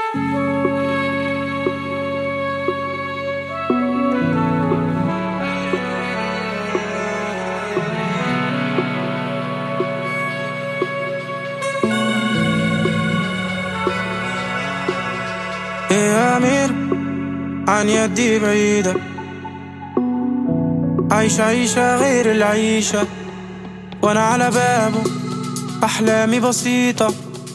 يا أمير عن يدي بعيدة، عايشة عيشة غير العيشة، وأنا على بابه أحلامي بسيطة،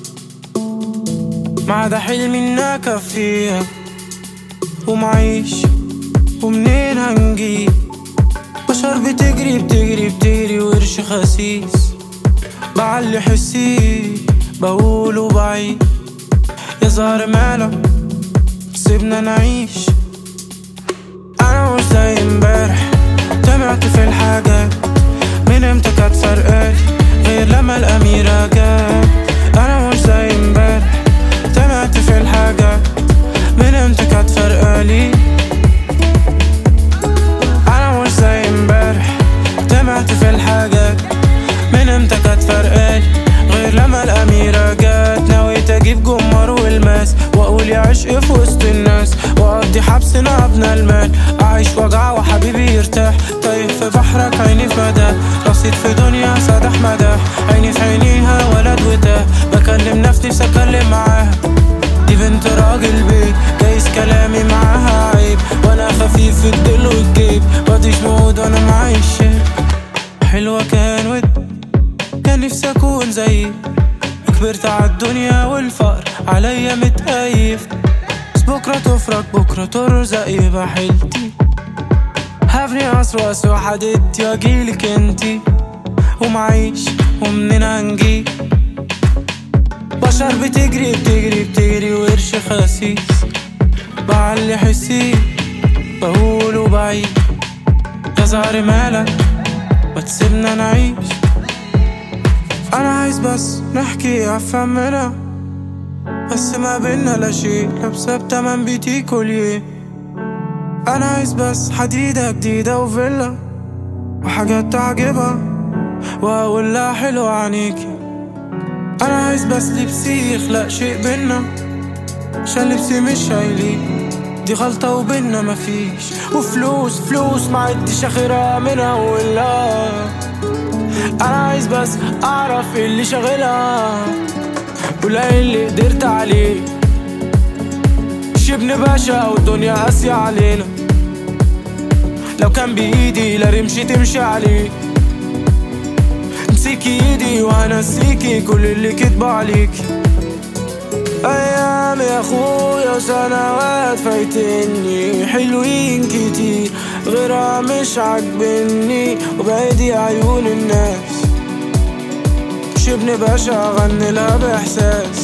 ما عدا حلمي إن أكفيها ومعيش. ومنين هنجيب بشر بتجري بتجري بتجري وقرش خسيس، بعلي حسي بقوله بعيد. يا زهر مالك سيبنا نعيش، أنا مش زي امبارح تمعت في الحاجات، من امتى كانت فرقالي غير لما الأميرة جات. أنا مش زي امبارح تمعت في الحاجات، من امتى كانت فرقالي. أنا مش زي امبارح تمعت في الحاجات، من امتى كانت فرقالي غير لما الأميرة جات. نويت أجيب جمر والماس وأقول يا عشق في وسط الناس، وأقضي حبسنا ابن المال، أعيش وجع وحبيبي يرتاح. طيب في بحرك عيني في مدى، رصيد في دنيا سادح مدى، عيني في عينيها ولد وتاه. بكلم نفسي أكلم معاها، دي بنت راجل بيت، جايز كلامي معاها عيب، وأنا خفيف في الدل والجيب، بديش موعود وأنا معيش شيء. حلوة كان ود كان نفسي أكون زيك، كبرت عالدنيا والفقر عليا متقيف، بس بكرة تفرج بكرة ترزق يبقى حيلتي. هبني عصر واسوى حددتي واجيلك انتي ومعيش. ومنين هنجيب بشر بتجري بتجري بتجري وقرش خسيس، بعلي حسي بقوله بعيد. يا زهر مالك ما تسيبنا نعيش، أنا عايز بس نحكي أفهم منها، بس ما بينا لا شيء، لابسة بتمن بيتي كوليه. أنا عايز بس حديدة جديدة وفيلا وحاجات تعجبها وأقول لها حلوة عنيكي. أنا عايز بس لبسي يخلق شيء بينا، عشان لبسي مش شايلين، دي غلطة وبينا مفيش. وفلوس فلوس معدش آخرها من أولها، أنا عايز بس أعرف اللي شغلها ولا اللي قدرت عليه. مش ابن باشا والدنيا قاسية علينا، لو كان بإيدي لا رمشي تمشي عليه. امسكي ايدي وهنسيكي كل اللي كدبوا عليكي. أيام يا أخويا وسنوات فايتني حلوين كتير، غيرها مش عاجبني وبعيدي عيون الناس. مش ابن باشا أغني لها بإحساس،